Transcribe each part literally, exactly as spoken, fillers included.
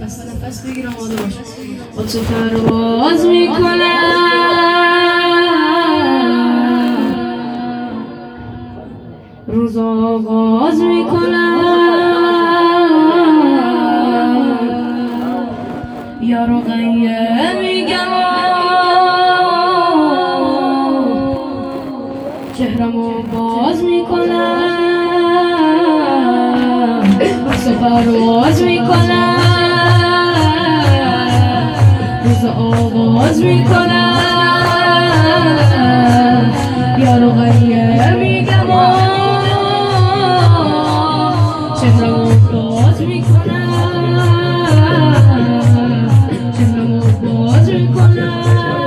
نفس نفس بگیرم آده باش. با تو پرواز میکنم، روز آغاز میکنم، یا رقیه میگم چهرمو باز میکنم، روز پرواز میکنم، روز آغاز میکنم، یا رقیه میگم چهرمو باز میکنم، چهرمو باز میکنم.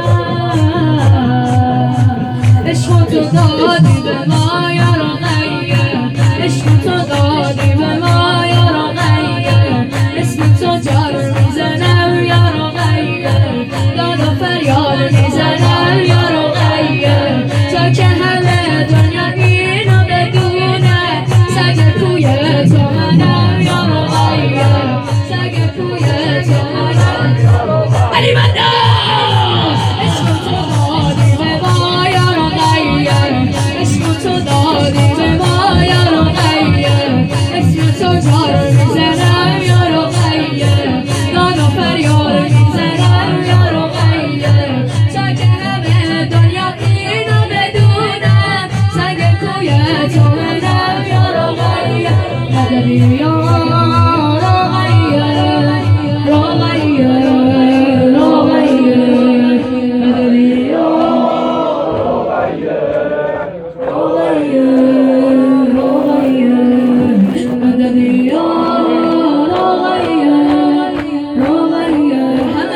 عشق تو دادی به ما یا رقیه، عشق تو دادی به ما یا رقیه، اسم تو جار میزنم یا رقیه، داد و فریاد میزنم یا رقیه، تا که همه دنیا اینو بدونه سگ کوی تو منم یا رقیه، سگ کوی تو منم علی بنده. عشق تو دادی به ما یا رقیه، عشق تو دادی به ما یا رقیه، اسم تو جار میزنم یا رقیه، داد و فریاد میزنم یا رقیه، تا که همه دنیا اینو بدونن سگ کوی تو منم یا رقیه. مددی یا رقیه، رقیه، رقیه، مددی یا رقیه، رقیه، رقیه، مددی یا رقیه، رقیه،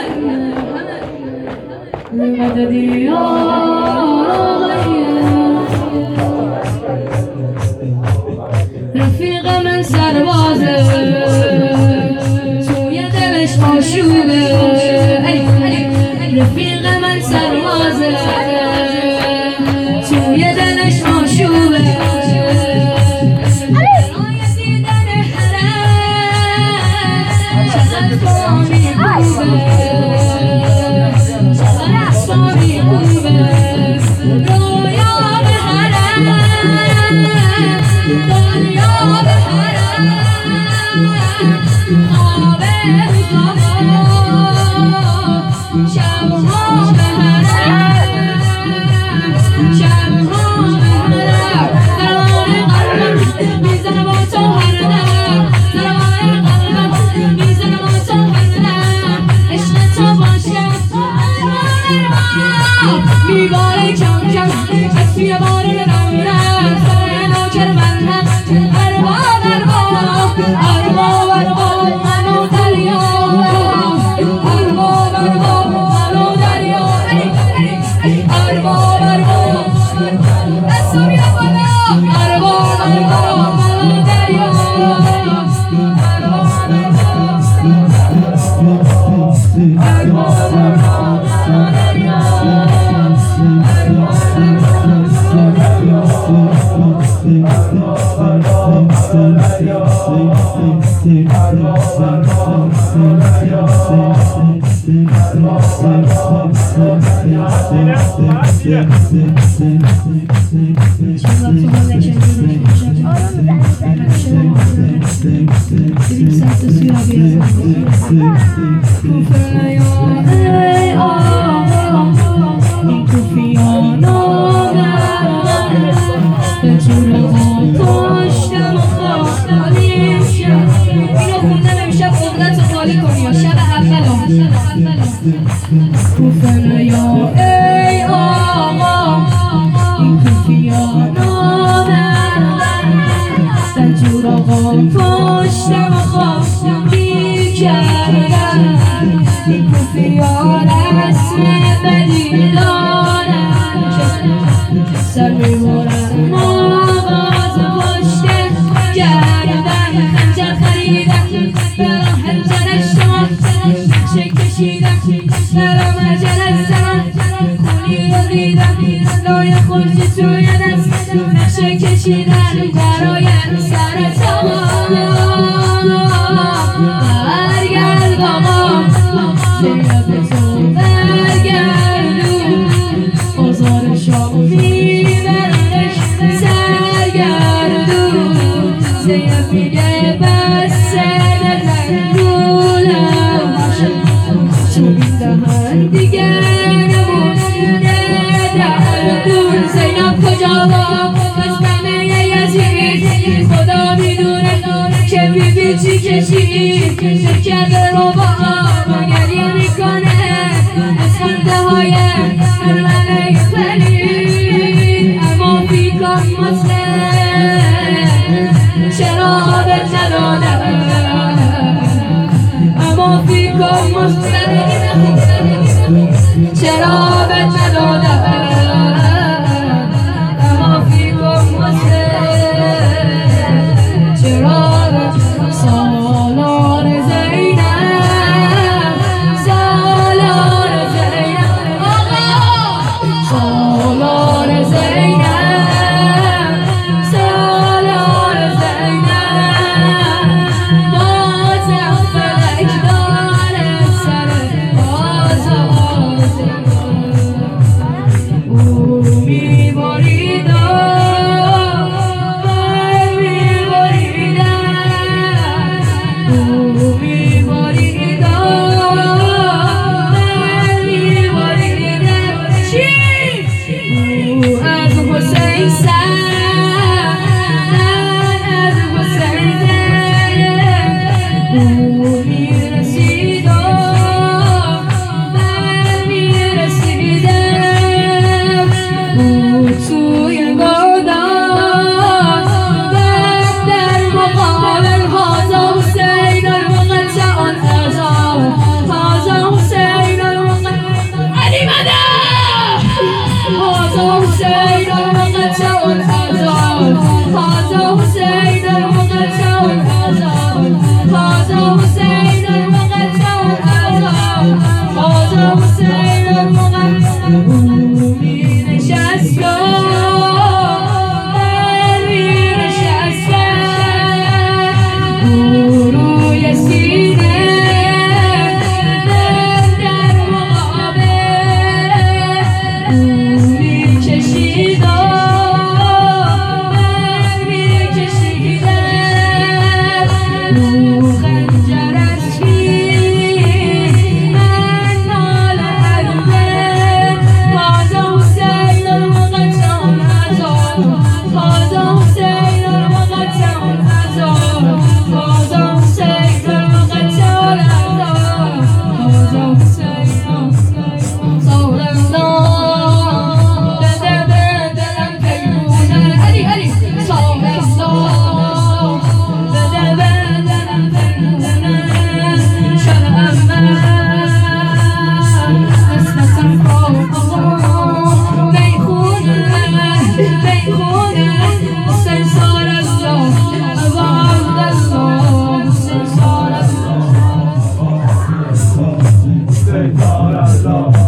مددی یا رقیه. رفیق من سربازه توی دلش آشوبه، رفیق من سربازه توی دلش آشوبه، آیا دیدن حرم چقدر با میکوبه، چقدر با میکوبه، رویا به حرم دنیا به حرم، خواب روزها شبها به حرم، شبها به حرم، ضربان قلبم میزنه با تو هر دم، ضربان قلبم میزنه با تو هر دم، عشق تو باشم میباره کم کم از توی بارون رمرم، سر نوکر منم اربا اربا اربا اربا منو دریا، اربا اربا منو دریا، اربا اربا دستو بیا بالا، اربا اربا منو دریا، اربا اربا منو دریا. کوفن یا ای آقا این کوفیانا سنجور آقا پشتم خواب میکردن، این کوفیان رسم بدی دارن، سر میبرن آغاز پشت گردن، خنجر خریدن برا هنجر شما نقشه کشیدن، برا مجل زمان خونی رو دیدن، لای خورجی توی دست نقشه کشیدن برای سر تمام برگردان. گیجی کشید فکر کرده رو با هم گریه میکنه از خنده های مرمنه پرید اما بیکار مسته چرا بهت ندادم اما بیکار مسته چرا بهت ندادم اما بیکار مسته چرا سالار زینب سالار زینب آقا سالار زینب سالار زینب بازم فلک داره سر آزاد او میبارید Say,